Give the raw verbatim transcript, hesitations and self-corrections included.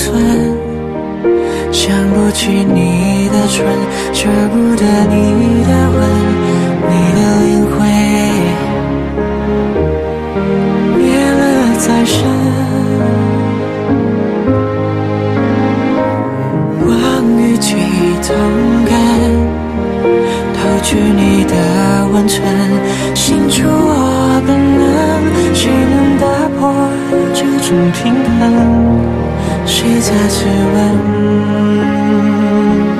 寸，想不起你的唇，舍不得你的吻，你的灵魂灭了再生。望与己同感，偷取你的温存，心出我本能，谁能打破这种平衡？谁在自问？